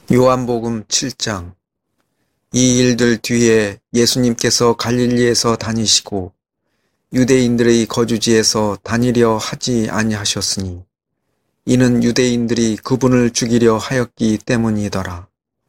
요한복음 7장. 이 일들 뒤에 예수님께서 갈릴리에서 다니시고 유대인들의 거주지에서 다니려 하지 아니하셨으니 이는 유대인들이 그분을 죽이려 하였기 때문이더라.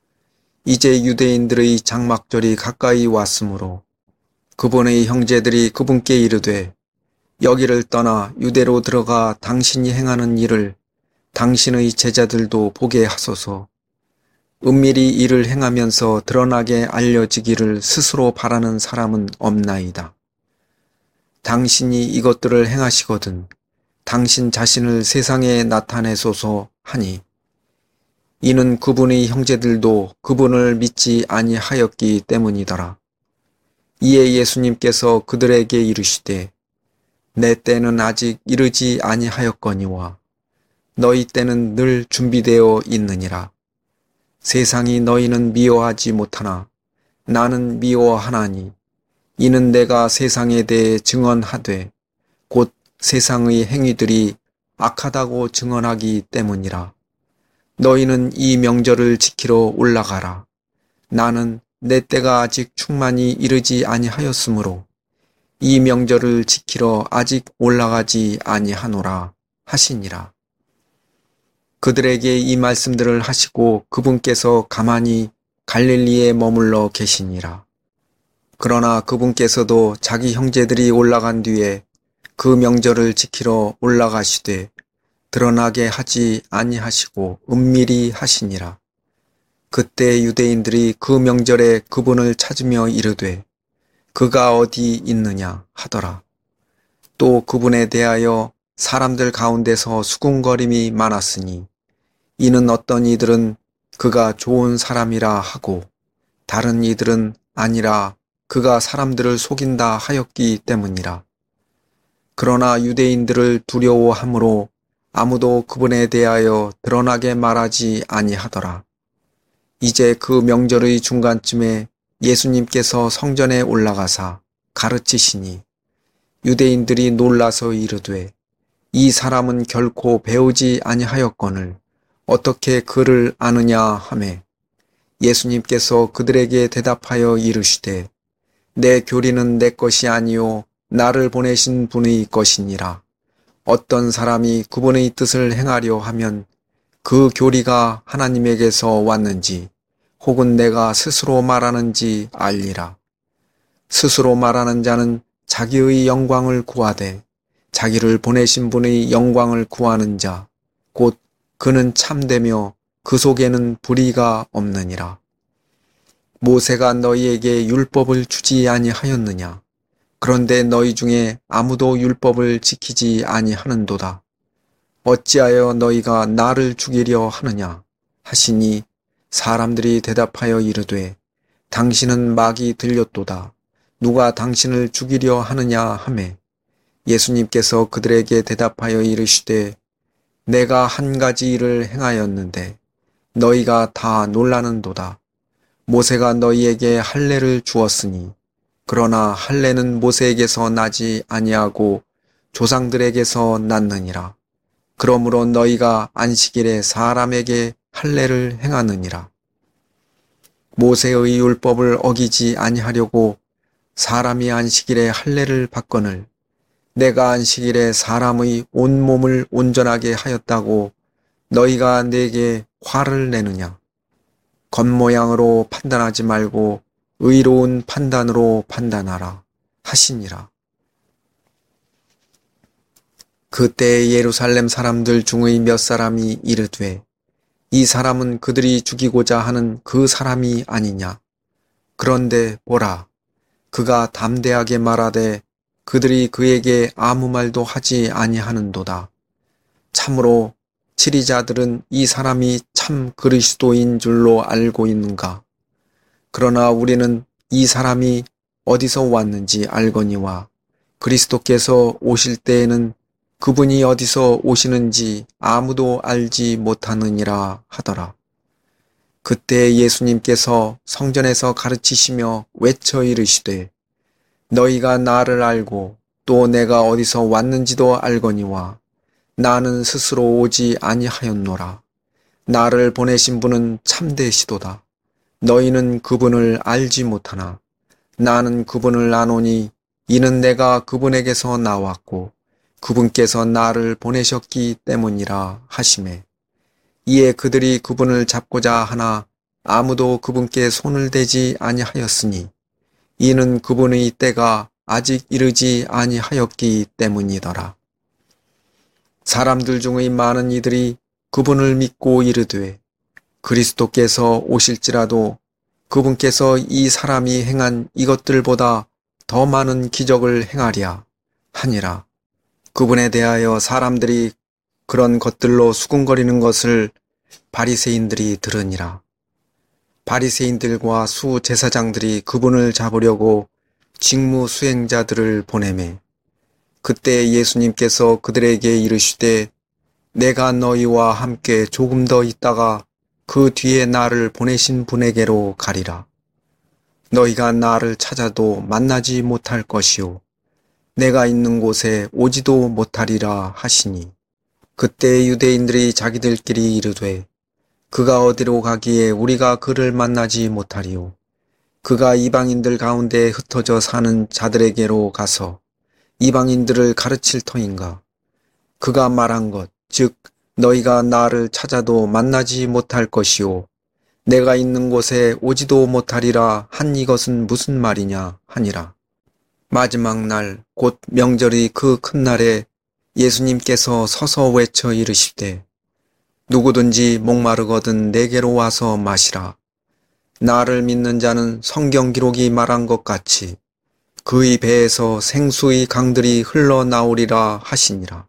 이제 유대인들의 장막절이 가까이 왔으므로 그분의 형제들이 그분께 이르되 여기를 떠나 유대로 들어가 당신이 행하는 일을 당신의 제자들도 보게 하소서. 은밀히 이를 행하면서 드러나게 알려지기를 스스로 바라는 사람은 없나이다. 당신이 이것들을 행하시거든 당신 자신을 세상에 나타내소서 하니 이는 그분의 형제들도 그분을 믿지 아니하였기 때문이더라. 이에 예수님께서 그들에게 이르시되 내 때는 아직 이르지 아니하였거니와 너희 때는 늘 준비되어 있느니라. 세상이 너희는 미워하지 못하나 나는 미워하나니 이는 내가 세상에 대해 증언하되 곧 세상의 행위들이 악하다고 증언하기 때문이라. 너희는 이 명절을 지키러 올라가라. 나는 내 때가 아직 충만히 이르지 아니하였으므로 이 명절을 지키러 아직 올라가지 아니하노라 하시니라. 그들에게 이 말씀들을 하시고 그분께서 가만히 갈릴리에 머물러 계시니라. 그러나 그분께서도 자기 형제들이 올라간 뒤에 그 명절을 지키러 올라가시되 드러나게 하지 아니하시고 은밀히 하시니라. 그때 유대인들이 그 명절에 그분을 찾으며 이르되 그가 어디 있느냐 하더라. 또 그분에 대하여 사람들 가운데서 수군거림이 많았으니 이는 어떤 이들은 그가 좋은 사람이라 하고 다른 이들은 아니라 그가 사람들을 속인다 하였기 때문이라. 그러나 유대인들을 두려워하므로 아무도 그분에 대하여 드러나게 말하지 아니하더라. 이제 그 명절의 중간쯤에 예수님께서 성전에 올라가사 가르치시니 유대인들이 놀라서 이르되 이 사람은 결코 배우지 아니하였거늘 어떻게 그를 아느냐 하매 예수님께서 그들에게 대답하여 이르시되 내 교리는 내 것이 아니요 나를 보내신 분의 것이니라. 어떤 사람이 그분의 뜻을 행하려 하면 그 교리가 하나님에게서 왔는지 혹은 내가 스스로 말하는지 알리라. 스스로 말하는 자는 자기의 영광을 구하되 자기를 보내신 분의 영광을 구하는 자 곧 그는 참되며 그 속에는 불의가 없느니라. 모세가 너희에게 율법을 주지 아니하였느냐? 그런데 너희 중에 아무도 율법을 지키지 아니하는도다. 어찌하여 너희가 나를 죽이려 하느냐? 하시니 사람들이 대답하여 이르되 당신은 막이 들렸도다. 누가 당신을 죽이려 하느냐 하매 예수님께서 그들에게 대답하여 이르시되 내가 한 가지 일을 행하였는데 너희가 다 놀라는도다. 모세가 너희에게 할례를 주었으니 그러나 할례는 모세에게서 나지 아니하고 조상들에게서 났느니라. 그러므로 너희가 안식일에 사람에게 할례를 행하느니라. 모세의 율법을 어기지 아니하려고 사람이 안식일에 할례를 받거늘 내가 안식일에 사람의 온몸을 온전하게 하였다고 너희가 내게 화를 내느냐? 겉모양으로 판단하지 말고 의로운 판단으로 판단하라 하시니라. 그때 예루살렘 사람들 중의 몇 사람이 이르되 이 사람은 그들이 죽이고자 하는 그 사람이 아니냐? 그런데 보라, 그가 담대하게 말하되 그들이 그에게 아무 말도 하지 아니하는도다. 참으로 치리자들은 이 사람이 참 그리스도인 줄로 알고 있는가? 그러나 우리는 이 사람이 어디서 왔는지 알거니와 그리스도께서 오실 때에는 그분이 어디서 오시는지 아무도 알지 못하느니라 하더라. 그때 예수님께서 성전에서 가르치시며 외쳐 이르시되 너희가 나를 알고 또 내가 어디서 왔는지도 알거니와 나는 스스로 오지 아니하였노라. 나를 보내신 분은 참되시도다. 너희는 그분을 알지 못하나 나는 그분을 아노니 이는 내가 그분에게서 나왔고 그분께서 나를 보내셨기 때문이라 하시매. 이에 그들이 그분을 잡고자 하나 아무도 그분께 손을 대지 아니하였으니 이는 그분의 때가 아직 이르지 아니하였기 때문이더라. 사람들 중의 많은 이들이 그분을 믿고 이르되 그리스도께서 오실지라도 그분께서 이 사람이 행한 이것들보다 더 많은 기적을 행하랴 하니라. 그분에 대하여 사람들이 그런 것들로 수군거리는 것을 바리새인들이 들으니라. 바리새인들과 수제사장들이 그분을 잡으려고 직무 수행자들을 보내매 그때 예수님께서 그들에게 이르시되 내가 너희와 함께 조금 더 있다가 그 뒤에 나를 보내신 분에게로 가리라. 너희가 나를 찾아도 만나지 못할 것이요 내가 있는 곳에 오지도 못하리라 하시니 그때 유대인들이 자기들끼리 이르되 그가 어디로 가기에 우리가 그를 만나지 못하리요 그가 이방인들 가운데 흩어져 사는 자들에게로 가서 이방인들을 가르칠 터인가. 그가 말한 것, 즉 너희가 나를 찾아도 만나지 못할 것이요 내가 있는 곳에 오지도 못하리라 한 이것은 무슨 말이냐 하니라. 마지막 날 곧 명절의 그 큰 날에 예수님께서 서서 외쳐 이르시되 누구든지 목마르거든 내게로 와서 마시라. 나를 믿는 자는 성경 기록이 말한 것 같이 그의 배에서 생수의 강들이 흘러나오리라 하시니라.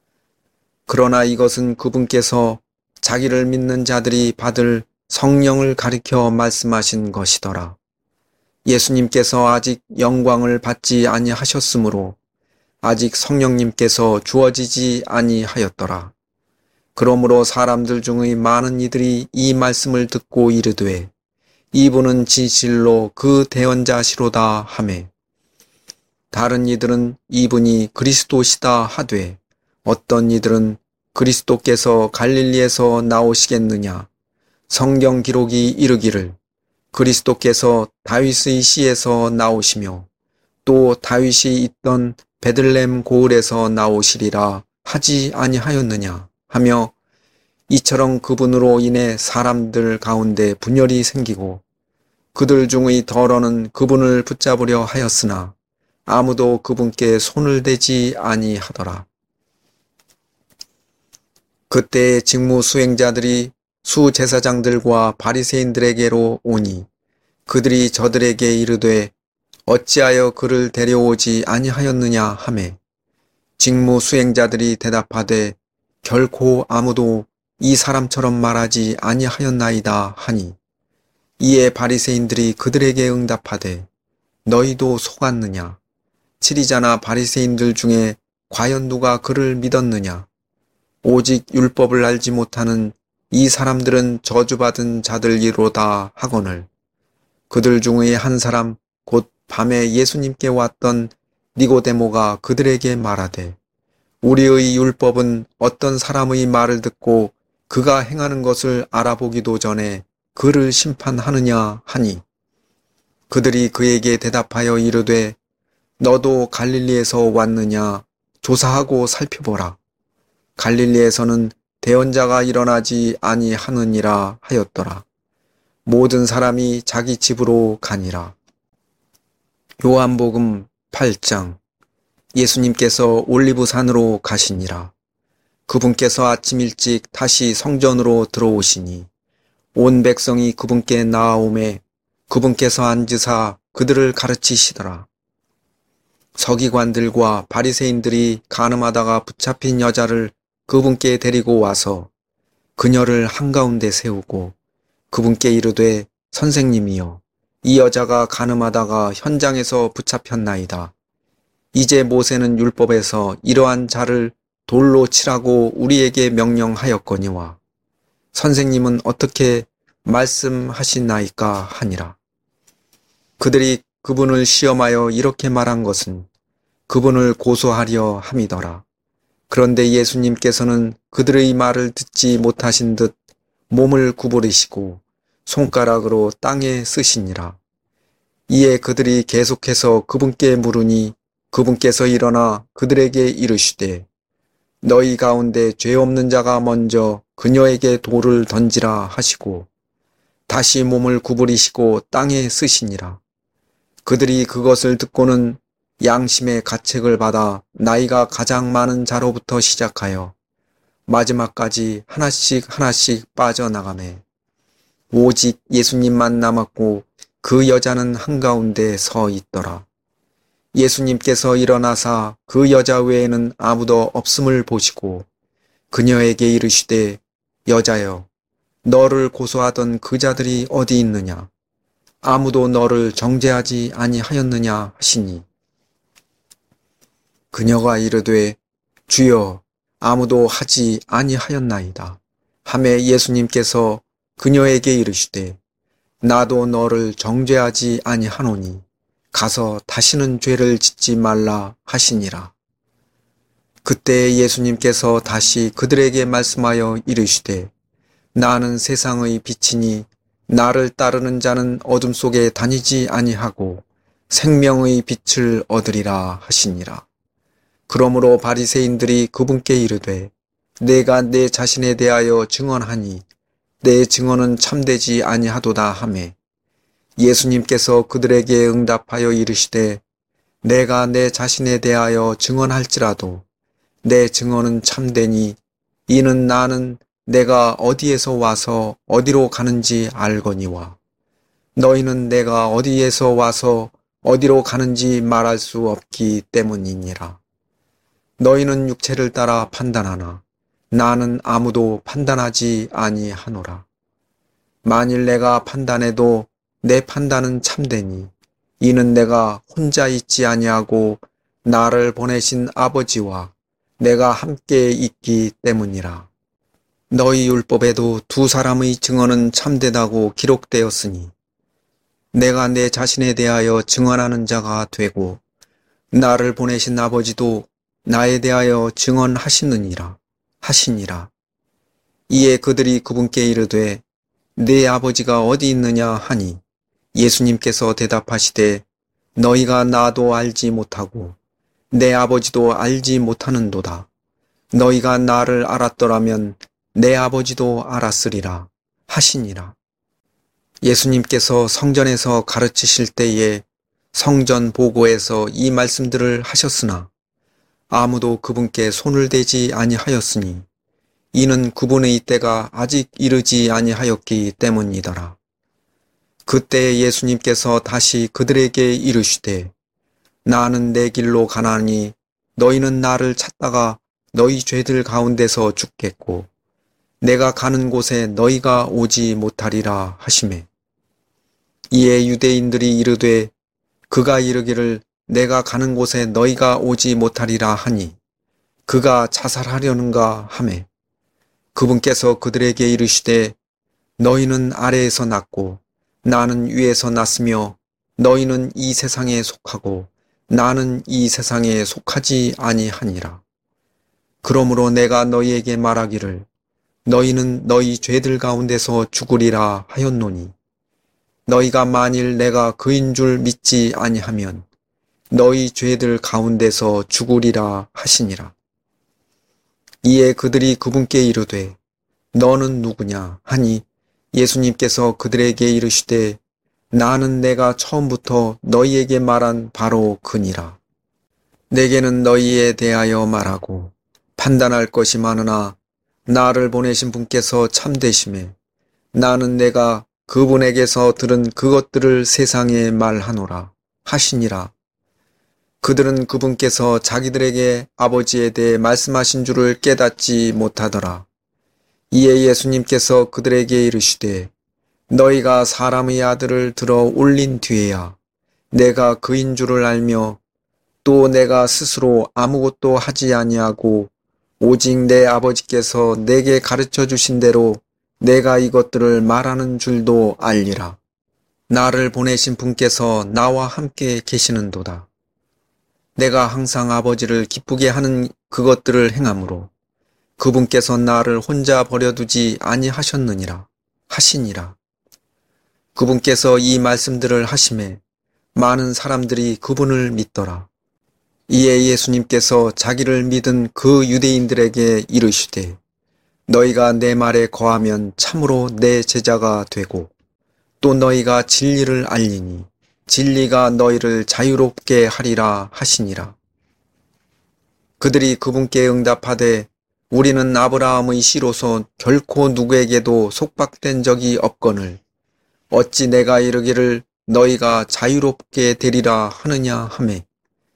그러나 이것은 그분께서 자기를 믿는 자들이 받을 성령을 가리켜 말씀하신 것이더라. 예수님께서 아직 영광을 받지 아니하셨으므로 아직 성령님께서 주어지지 아니하였더라. 그러므로 사람들 중의 많은 이들이 이 말씀을 듣고 이르되 이분은 진실로 그 대언자시로다 하매 다른 이들은 이분이 그리스도시다 하되 어떤 이들은 그리스도께서 갈릴리에서 나오시겠느냐 성경 기록이 이르기를 그리스도께서 다윗의 씨에서 나오시며 또 다윗이 있던 베들레헴 고을에서 나오시리라 하지 아니하였느냐 하며 이처럼 그분으로 인해 사람들 가운데 분열이 생기고 그들 중의 더러는 그분을 붙잡으려 하였으나 아무도 그분께 손을 대지 아니하더라. 그때 직무 수행자들이 수제사장들과 바리새인들에게로 오니 그들이 저들에게 이르되 어찌하여 그를 데려오지 아니하였느냐 하매 직무 수행자들이 대답하되 결코 아무도 이 사람처럼 말하지 아니하였나이다 하니 이에 바리새인들이 그들에게 응답하되 너희도 속았느냐 치리자나 바리새인들 중에 과연 누가 그를 믿었느냐 오직 율법을 알지 못하는 이 사람들은 저주받은 자들이로다 하거늘 그들 중의 한 사람 곧 밤에 예수님께 왔던 니고데모가 그들에게 말하되 우리의 율법은 어떤 사람의 말을 듣고 그가 행하는 것을 알아보기도 전에 그를 심판하느냐 하니 그들이 그에게 대답하여 이르되 너도 갈릴리에서 왔느냐 조사하고 살펴보라. 갈릴리에서는 대언자가 일어나지 아니하느니라 하였더라. 모든 사람이 자기 집으로 가니라. 요한복음 8장. 예수님께서 올리브산으로 가시니라. 그분께서 아침 일찍 다시 성전으로 들어오시니 온 백성이 그분께 나아오매 그분께서 앉으사 그들을 가르치시더라. 서기관들과 바리새인들이 간음하다가 붙잡힌 여자를 그분께 데리고 와서 그녀를 한가운데 세우고 그분께 이르되 선생님이여 이 여자가 간음하다가 현장에서 붙잡혔나이다. 이제 모세는 율법에서 이러한 자를 돌로 치라고 우리에게 명령하였거니와 선생님은 어떻게 말씀하시나이까 하니라. 그들이 그분을 시험하여 이렇게 말한 것은 그분을 고소하려 함이더라. 그런데 예수님께서는 그들의 말을 듣지 못하신 듯 몸을 구부리시고 손가락으로 땅에 쓰시니라. 이에 그들이 계속해서 그분께 물으니 그분께서 일어나 그들에게 이르시되 너희 가운데 죄 없는 자가 먼저 그녀에게 돌을 던지라 하시고 다시 몸을 구부리시고 땅에 쓰시니라. 그들이 그것을 듣고는 양심의 가책을 받아 나이가 가장 많은 자로부터 시작하여 마지막까지 하나씩 빠져나가매 오직 예수님만 남았고 그 여자는 한가운데 서 있더라. 예수님께서 일어나사 그 여자 외에는 아무도 없음을 보시고 그녀에게 이르시되 여자여 너를 고소하던 그 자들이 어디 있느냐? 아무도 너를 정죄하지 아니하였느냐 하시니 그녀가 이르되 주여 아무도 하지 아니하였나이다. 하매 예수님께서 그녀에게 이르시되 나도 너를 정죄하지 아니하노니 가서 다시는 죄를 짓지 말라 하시니라. 그때 예수님께서 다시 그들에게 말씀하여 이르시되 나는 세상의 빛이니 나를 따르는 자는 어둠 속에 다니지 아니하고 생명의 빛을 얻으리라 하시니라. 그러므로 바리새인들이 그분께 이르되 내가 내 자신에 대하여 증언하니 내 증언은 참되지 아니하도다 하매 예수님께서 그들에게 응답하여 이르시되 내가 내 자신에 대하여 증언할지라도 내 증언은 참되니 이는 나는 내가 어디에서 와서 어디로 가는지 알거니와 너희는 내가 어디에서 와서 어디로 가는지 말할 수 없기 때문이니라. 너희는 육체를 따라 판단하나 나는 아무도 판단하지 아니하노라. 만일 내가 판단해도 내 판단은 참되니 이는 내가 혼자 있지 아니하고 나를 보내신 아버지와 내가 함께 있기 때문이라. 너희 율법에도 두 사람의 증언은 참되다고 기록되었으니 내가 내 자신에 대하여 증언하는 자가 되고 나를 보내신 아버지도 나에 대하여 증언하시느니라 하시니라. 이에 그들이 그분께 이르되 네 아버지가 어디 있느냐 하니 예수님께서 대답하시되 너희가 나도 알지 못하고 내 아버지도 알지 못하는도다. 너희가 나를 알았더라면 내 아버지도 알았으리라 하시니라. 예수님께서 성전에서 가르치실 때에 성전 보고에서 이 말씀들을 하셨으나 아무도 그분께 손을 대지 아니하였으니 이는 그분의 때가 아직 이르지 아니하였기 때문이더라. 그때 예수님께서 다시 그들에게 이르시되 나는 내 길로 가나니 너희는 나를 찾다가 너희 죄들 가운데서 죽겠고 내가 가는 곳에 너희가 오지 못하리라 하시매 이에 유대인들이 이르되 그가 이르기를 내가 가는 곳에 너희가 오지 못하리라 하니 그가 자살하려는가 하매 그분께서 그들에게 이르시되 너희는 아래에서 났고 나는 위에서 났으며 너희는 이 세상에 속하고 나는 이 세상에 속하지 아니하니라. 그러므로 내가 너희에게 말하기를 너희는 너희 죄들 가운데서 죽으리라 하였노니 너희가 만일 내가 그인 줄 믿지 아니하면 너희 죄들 가운데서 죽으리라 하시니라. 이에 그들이 그분께 이르되 너는 누구냐 하니 예수님께서 그들에게 이르시되 나는 내가 처음부터 너희에게 말한 바로 그니라. 내게는 너희에 대하여 말하고 판단할 것이 많으나 나를 보내신 분께서 참되심에 나는 내가 그분에게서 들은 그것들을 세상에 말하노라 하시니라. 그들은 그분께서 자기들에게 아버지에 대해 말씀하신 줄을 깨닫지 못하더라. 이에 예수님께서 그들에게 이르시되 너희가 사람의 아들을 들어 올린 뒤에야 내가 그인 줄을 알며 또 내가 스스로 아무것도 하지 아니하고 오직 내 아버지께서 내게 가르쳐 주신 대로 내가 이것들을 말하는 줄도 알리라. 나를 보내신 분께서 나와 함께 계시는도다. 내가 항상 아버지를 기쁘게 하는 그것들을 행함으로 그분께서 나를 혼자 버려두지 아니하셨느니라 하시니라. 그분께서 이 말씀들을 하심에 많은 사람들이 그분을 믿더라. 이에 예수님께서 자기를 믿은 그 유대인들에게 이르시되 너희가 내 말에 거하면 참으로 내 제자가 되고 또 너희가 진리를 알리니 진리가 너희를 자유롭게 하리라 하시니라. 그들이 그분께 응답하되 우리는 아브라함의 씨로서 결코 누구에게도 속박된 적이 없거늘 어찌 내가 이르기를 너희가 자유롭게 되리라 하느냐 하매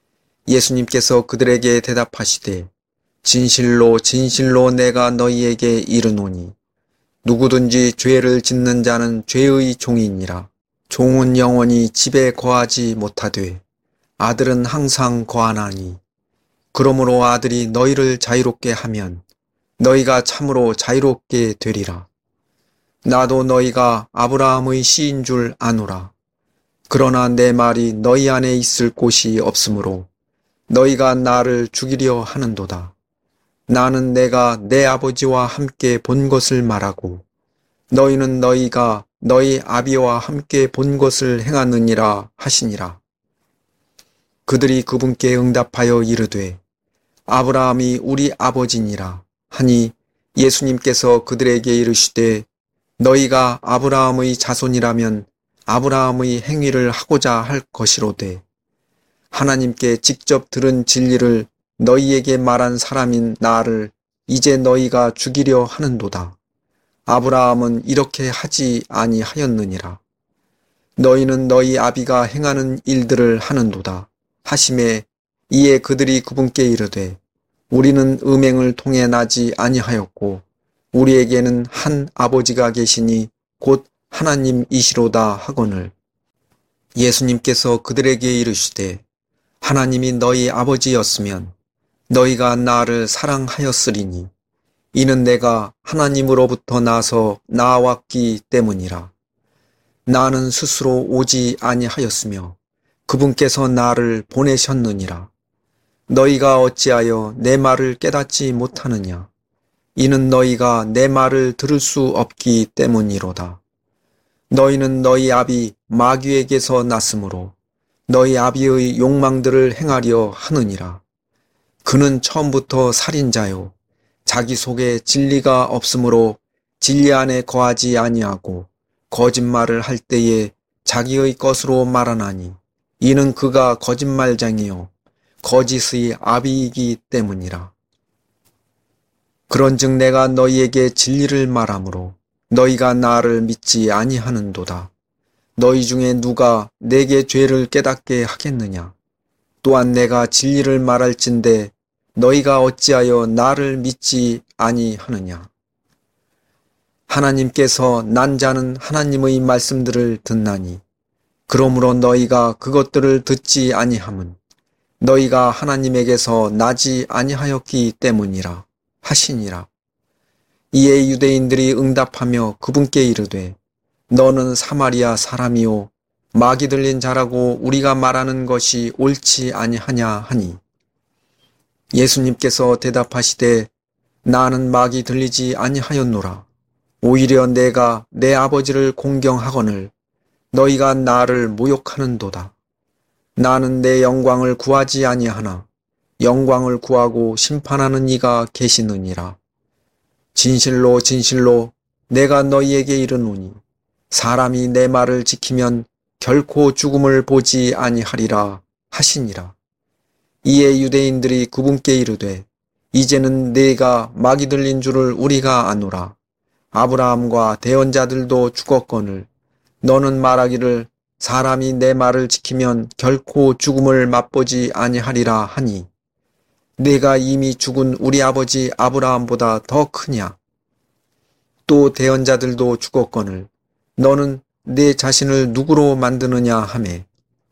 예수님께서 그들에게 대답하시되 진실로 진실로 내가 너희에게 이르노니 누구든지 죄를 짓는 자는 죄의 종이니라. 종은 영원히 집에 거하지 못하되 아들은 항상 거하나니 그러므로 아들이 너희를 자유롭게 하면 너희가 참으로 자유롭게 되리라. 나도 너희가 아브라함의 씨인 줄 아노라. 그러나 내 말이 너희 안에 있을 곳이 없으므로 너희가 나를 죽이려 하는도다. 나는 내가 내 아버지와 함께 본 것을 말하고 너희는 너희가 너희 아비와 함께 본 것을 행하느니라 하시니라. 그들이 그분께 응답하여 이르되 아브라함이 우리 아버지니라 하니 예수님께서 그들에게 이르시되 너희가 아브라함의 자손이라면 아브라함의 행위를 하고자 할 것이로되 하나님께 직접 들은 진리를 너희에게 말한 사람인 나를 이제 너희가 죽이려 하는도다. 아브라함은 이렇게 하지 아니하였느니라. 너희는 너희 아비가 행하는 일들을 하는도다. 하심에 이에 그들이 그분께 이르되 우리는 음행을 통해 나지 아니하였고 우리에게는 한 아버지가 계시니 곧 하나님이시로다 하거늘 예수님께서 그들에게 이르시되 하나님이 너희 아버지였으면 너희가 나를 사랑하였으리니 이는 내가 하나님으로부터 나서 나왔기 때문이라. 나는 스스로 오지 아니하였으며 그분께서 나를 보내셨느니라. 너희가 어찌하여 내 말을 깨닫지 못하느냐. 이는 너희가 내 말을 들을 수 없기 때문이로다. 너희는 너희 아비 마귀에게서 났으므로 너희 아비의 욕망들을 행하려 하느니라. 그는 처음부터 살인자요 자기 속에 진리가 없으므로 진리 안에 거하지 아니하고 거짓말을 할 때에 자기의 것으로 말하나니 이는 그가 거짓말장이요 거짓의 아비이기 때문이라. 그런즉 내가 너희에게 진리를 말하므로 너희가 나를 믿지 아니하는도다. 너희 중에 누가 내게 죄를 깨닫게 하겠느냐. 또한 내가 진리를 말할진대 너희가 어찌하여 나를 믿지 아니하느냐. 하나님께서 난 자는 하나님의 말씀들을 듣나니 그러므로 너희가 그것들을 듣지 아니함은 너희가 하나님에게서 나지 아니하였기 때문이라 하시니라. 이에 유대인들이 응답하며 그분께 이르되 너는 사마리아 사람이요 마귀 들린 자라고 우리가 말하는 것이 옳지 아니하냐 하니 예수님께서 대답하시되 나는 마귀 들리지 아니하였노라. 오히려 내가 내 아버지를 공경하거늘 너희가 나를 모욕하는도다. 나는 내 영광을 구하지 아니하나 영광을 구하고 심판하는 이가 계시느니라. 진실로 진실로 내가 너희에게 이르노니 사람이 내 말을 지키면 결코 죽음을 보지 아니하리라 하시니라. 이에 유대인들이 그분께 이르되 이제는 네가 마귀 들린 줄을 우리가 아노라. 아브라함과 대언자들도 죽었거늘 너는 말하기를 사람이 내 말을 지키면 결코 죽음을 맛보지 아니하리라 하니 네가 이미 죽은 우리 아버지 아브라함보다 더 크냐. 또 대언자들도 죽었거늘 너는 네 자신을 누구로 만드느냐 하매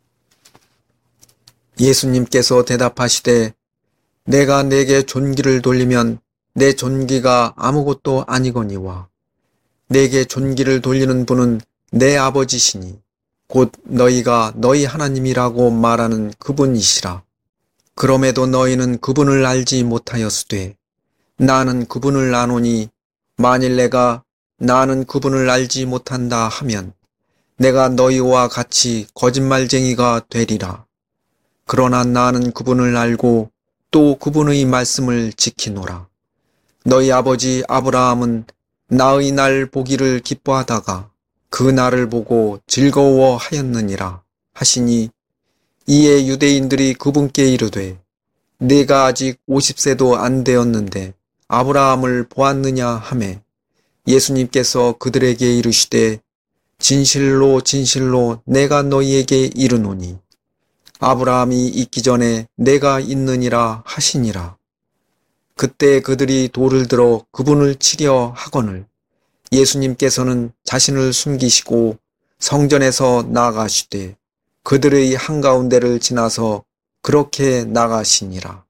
예수님께서 대답하시되 내가 내게 존귀를 돌리면 내 존귀가 아무것도 아니거니와 내게 존귀를 돌리는 분은 내 아버지시니 곧 너희가 너희 하나님이라고 말하는 그분이시라. 그럼에도 너희는 그분을 알지 못하였으되 나는 그분을 아노니 만일 내가 나는 그분을 알지 못한다 하면 내가 너희와 같이 거짓말쟁이가 되리라. 그러나 나는 그분을 알고 또 그분의 말씀을 지키노라. 너희 아버지 아브라함은 나의 날 보기를 기뻐하다가 그 날을 보고 즐거워하였느니라 하시니 이에 유대인들이 그분께 이르되 네가 아직 50세도 안 되었는데 아브라함을 보았느냐 하매 예수님께서 그들에게 이르시되 진실로 진실로 내가 너희에게 이르노니 아브라함이 있기 전에 내가 있느니라 하시니라. 그때 그들이 돌을 들어 그분을 치려 하거늘 예수님께서는 자신을 숨기시고 성전에서 나가시되 그들의 한가운데를 지나서 그렇게 나가시니라.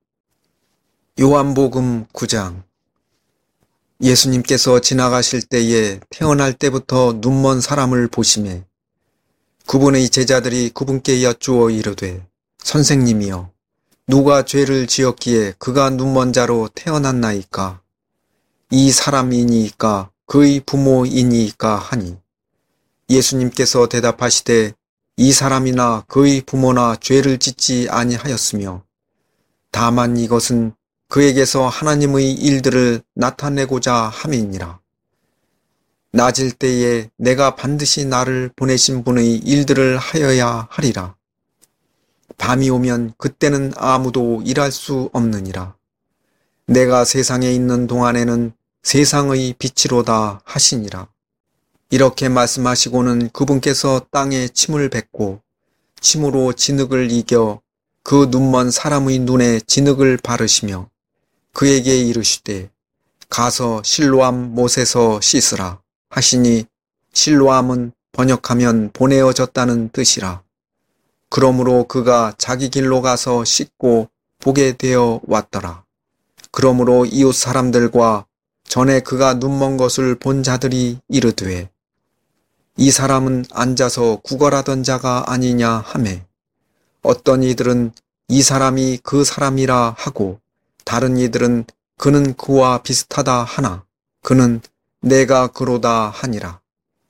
요한복음 9장. 예수님께서 지나가실 때에 태어날 때부터 눈먼 사람을 보시매 그분의 제자들이 그분께 여쭈어 이르되 선생님이여 누가 죄를 지었기에 그가 눈먼 자로 태어났나이까? 이 사람이니이까 그의 부모이니이까 하니 예수님께서 대답하시되 이 사람이나 그의 부모나 죄를 짓지 아니하였으며 다만 이것은 그에게서 하나님의 일들을 나타내고자 함이니라. 낮일 때에 내가 반드시 나를 보내신 분의 일들을 하여야 하리라. 밤이 오면 그때는 아무도 일할 수 없느니라. 내가 세상에 있는 동안에는 세상의 빛이로다 하시니라. 이렇게 말씀하시고는 그분께서 땅에 침을 뱉고 침으로 진흙을 이겨 그 눈먼 사람의 눈에 진흙을 바르시며 그에게 이르시되 가서 실로암 못에서 씻으라 하시니 실로암은 번역하면 보내어졌다는 뜻이라. 그러므로 그가 자기 길로 가서 씻고 보게 되어 왔더라. 그러므로 이웃 사람들과 전에 그가 눈먼 것을 본 자들이 이르되 이 사람은 앉아서 구걸하던 자가 아니냐 하매 어떤 이들은 이 사람이 그 사람이라 하고 다른 이들은 그는 그와 비슷하다 하나 그는 내가 그로다 하니라.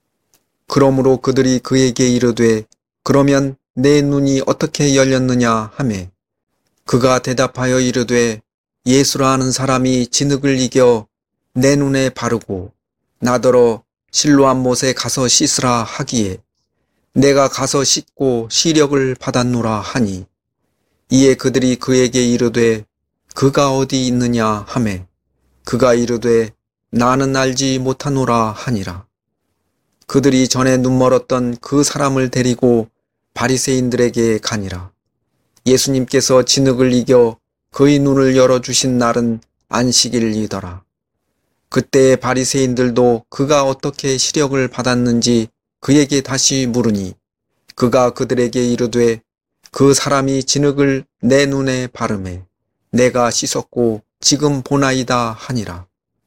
그러므로 그들이 그에게 이르되 그러면 내 눈이 어떻게 열렸느냐 하매 그가 대답하여 이르되 예수라 하는 사람이 진흙을 이겨 내 눈에 바르고 나더러 실로암 못에 가서 씻으라 하기에 내가 가서 씻고 시력을 받았노라 하니 이에 그들이 그에게 이르되 그가 어디 있느냐 하매 그가 이르되 나는 알지 못하노라 하니라. 그들이 전에 눈멀었던 그 사람을 데리고 바리새인들에게 가니라. 예수님께서 진흙을 이겨 그의 눈을 열어주신 날은 안식일이더라. 그때 바리새인들도 그가 어떻게 시력을 받았는지 그에게 다시 물으니 그가 그들에게 이르되 그 사람이 진흙을 내 눈에 바르매 내가 씻었고 지금 보나이다 하니라.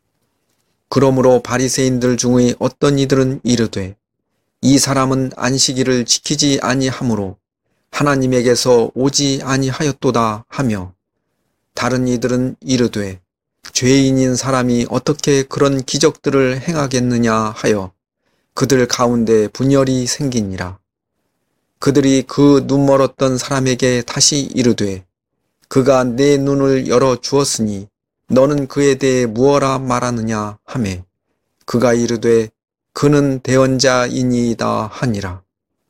그러므로 바리새인들 중의 어떤 이들은 이르되 이 사람은 안식일을 지키지 아니하므로 하나님에게서 오지 아니하였도다 하며 다른 이들은 이르되 죄인인 사람이 어떻게 그런 기적들을 행하겠느냐 하여 그들 가운데 분열이 생기니라. 그들이 그 눈멀었던 사람에게 다시 이르되 그가 내 눈을 열어 주었으니 너는 그에 대해 무엇라 말하느냐 하매 그가 이르되 그는 대언자이니이다 하니라.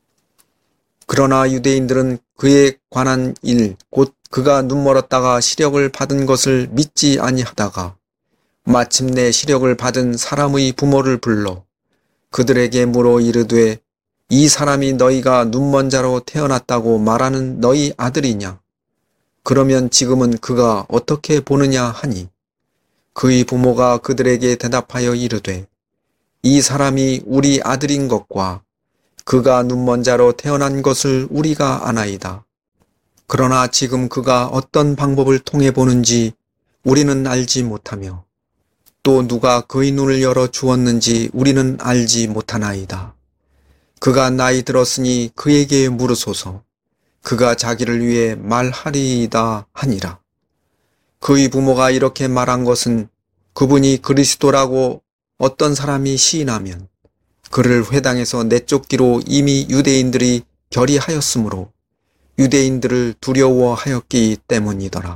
그러나 유대인들은 그에 관한 일 곧 그가 눈멀었다가 시력을 받은 것을 믿지 아니하다가 마침내 시력을 받은 사람의 부모를 불러 그들에게 물어 이르되 이 사람이 너희가 눈먼 자로 태어났다고 말하는 너희 아들이냐? 그러면 지금은 그가 어떻게 보느냐 하니 그의 부모가 그들에게 대답하여 이르되 이 사람이 우리 아들인 것과 그가 눈먼 자로 태어난 것을 우리가 아나이다. 그러나 지금 그가 어떤 방법을 통해 보는지 우리는 알지 못하며 또 누가 그의 눈을 열어 주었는지 우리는 알지 못하나이다. 그가 나이 들었으니 그에게 물으소서. 그가 자기를 위해 말하리이다 하니라. 그의 부모가 이렇게 말한 것은 그분이 그리스도라고 어떤 사람이 시인하면 그를 회당에서 내쫓기로 이미 유대인들이 결의하였으므로 유대인들을 두려워하였기 때문이더라.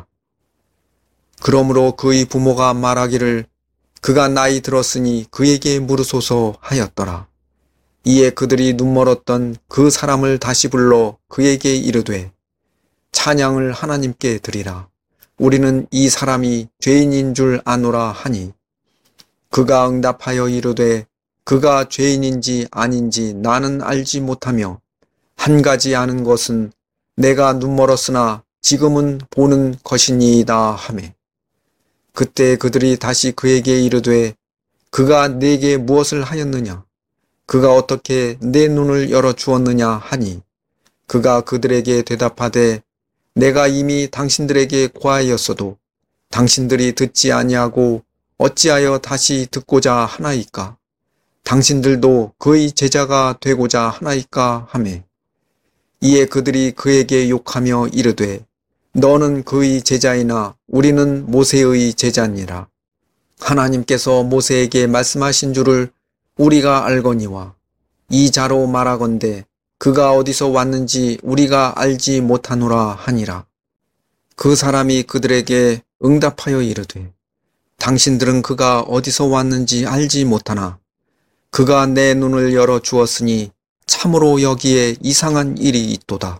그러므로 그의 부모가 말하기를 그가 나이 들었으니 그에게 물으소서 하였더라. 이에 그들이 눈멀었던 그 사람을 다시 불러 그에게 이르되 찬양을 하나님께 드리라. 우리는 이 사람이 죄인인 줄 아노라 하니 그가 응답하여 이르되 그가 죄인인지 아닌지 나는 알지 못하며 한 가지 아는 것은 내가 눈멀었으나 지금은 보는 것이니이다 하매 그때 그들이 다시 그에게 이르되 그가 네게 무엇을 하였느냐 그가 어떻게 내 눈을 열어 주었느냐 하니 그가 그들에게 대답하되 내가 이미 당신들에게 고하였어도 당신들이 듣지 아니하고 어찌하여 다시 듣고자 하나이까 당신들도 그의 제자가 되고자 하나이까 하매 이에 그들이 그에게 욕하며 이르되 너는 그의 제자이나 우리는 모세의 제자니라. 하나님께서 모세에게 말씀하신 줄을 우리가 알거니와 이 자로 말하건대 그가 어디서 왔는지 우리가 알지 못하노라 하니라. 그 사람이 그들에게 응답하여 이르되 당신들은 그가 어디서 왔는지 알지 못하나 그가 내 눈을 열어 주었으니 참으로 여기에 이상한 일이 있도다.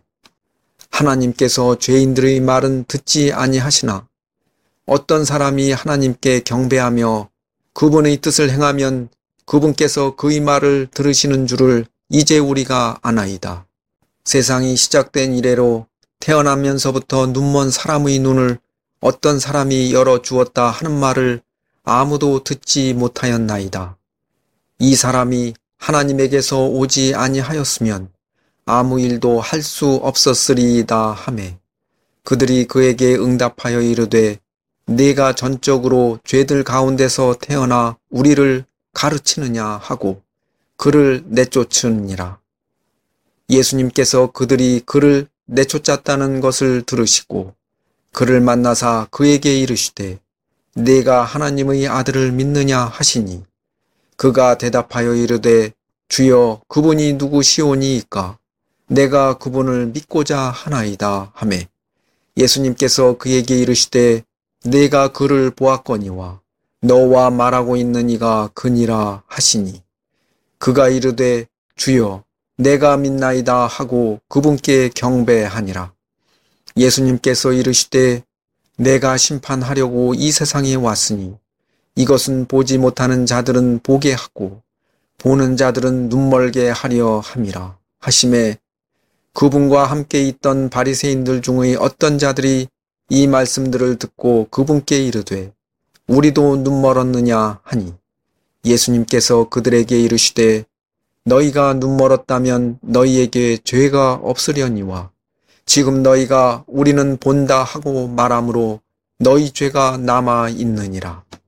하나님께서 죄인들의 말은 듣지 아니하시나 어떤 사람이 하나님께 경배하며 그분의 뜻을 행하면 그분께서 그의 말을 들으시는 줄을 이제 우리가 아나이다. 세상이 시작된 이래로 태어나면서부터 눈먼 사람의 눈을 어떤 사람이 열어 주었다 하는 말을 아무도 듣지 못하였나이다. 이 사람이 하나님에게서 오지 아니하였으면 아무 일도 할 수 없었으리이다 하매 그들이 그에게 응답하여 이르되 네가 전적으로 죄들 가운데서 태어나 우리를 가르치느냐 하고 그를 내쫓으니라. 예수님께서 그들이 그를 내쫓았다는 것을 들으시고 그를 만나사 그에게 이르시되 네가 하나님의 아들을 믿느냐 하시니 그가 대답하여 이르되 주여 그분이 누구시오니이까 내가 그분을 믿고자 하나이다 하매 예수님께서 그에게 이르시되 내가 그를 보았거니와 너와 말하고 있는 이가 그니라 하시니 그가 이르되 주여 내가 믿나이다 하고 그분께 경배하니라. 예수님께서 이르시되 내가 심판하려고 이 세상에 왔으니 이것은 보지 못하는 자들은 보게 하고 보는 자들은 눈멀게 하려 함이라 하시매 그분과 함께 있던 바리새인들 중의 어떤 자들이 이 말씀들을 듣고 그분께 이르되 우리도 눈멀었느냐 하니 예수님께서 그들에게 이르시되 너희가 눈멀었다면 너희에게 죄가 없으려니와 지금 너희가 우리는 본다 하고 말하므로 너희 죄가 남아 있느니라.